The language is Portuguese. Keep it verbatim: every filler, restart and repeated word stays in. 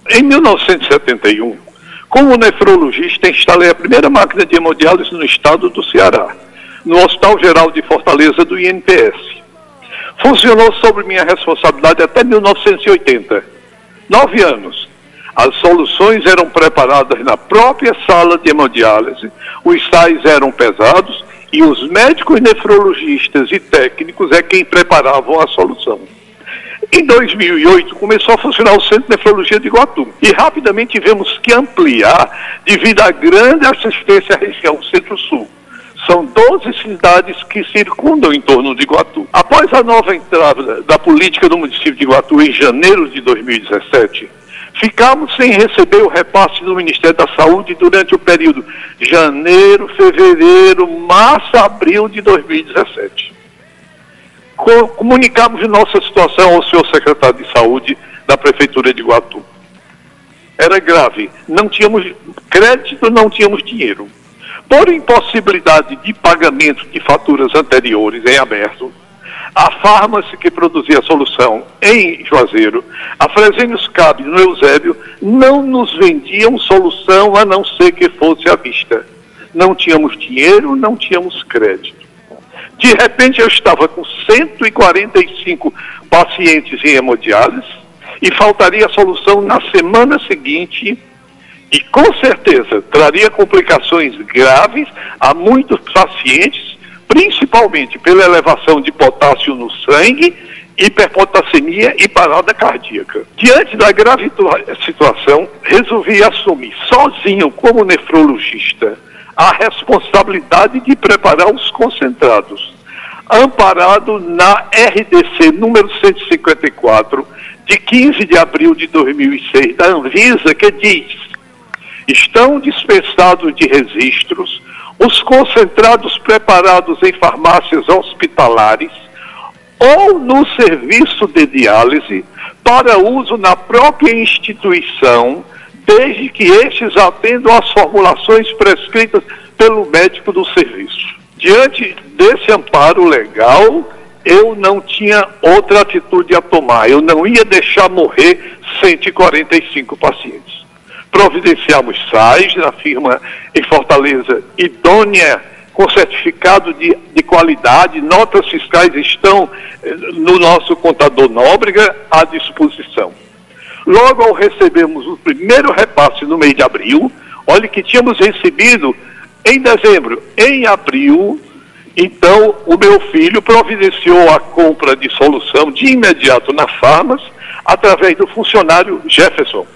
Em mil novecentos e setenta e um, como nefrologista, instalei a primeira máquina de hemodiálise no estado do Ceará, no Hospital Geral de Fortaleza do I N P S. Funcionou sob minha responsabilidade até mil novecentos e oitenta. Nove anos. As soluções eram preparadas na própria sala de hemodiálise, os sais eram pesados e os médicos nefrologistas e técnicos é quem preparavam a solução. Em dois mil e oito começou a funcionar o Centro de Nefrologia de Iguatu e rapidamente tivemos que ampliar devido à grande assistência à região Centro-Sul. São doze cidades que circundam em torno de Iguatu. Após a nova entrada da política do município de Iguatu em janeiro de dois mil e dezessete, ficamos sem receber o repasse do Ministério da Saúde durante o período janeiro, fevereiro, março, abril de dois mil e dezessete. Comunicamos nossa situação ao senhor secretário de Saúde da Prefeitura de Iguatu. Era grave, não tínhamos crédito, não tínhamos dinheiro. Por impossibilidade de pagamento de faturas anteriores em aberto, a farmácia que produzia a solução em Juazeiro, a Fresenius Cabe no Eusébio, não nos vendiam solução a não ser que fosse à vista. Não tínhamos dinheiro, não tínhamos crédito. De repente eu estava com cento e quarenta e cinco pacientes em hemodiálise e faltaria a solução na semana seguinte e com certeza traria complicações graves a muitos pacientes, principalmente pela elevação de potássio no sangue, hiperpotassemia e parada cardíaca. Diante da grave situação, resolvi assumir sozinho como nefrologista a responsabilidade de preparar os concentrados, amparado na R D C número cento e cinquenta e quatro, de quinze de abril de dois mil e seis, da Anvisa, que diz: estão dispensados de registros os concentrados preparados em farmácias hospitalares ou no serviço de diálise para uso na própria instituição, desde que estes atendam às formulações prescritas pelo médico do serviço. Diante desse amparo legal, eu não tinha outra atitude a tomar. Eu não ia deixar morrer cento e quarenta e cinco pacientes. Providenciamos S A I S na firma em Fortaleza idônea, com certificado de, de qualidade, notas fiscais estão no nosso contador Nóbrega à disposição. Logo ao recebermos o primeiro repasse no mês de abril, olha que tínhamos recebido em dezembro, em abril, então o meu filho providenciou a compra de solução de imediato na farmácia, através do funcionário Jefferson.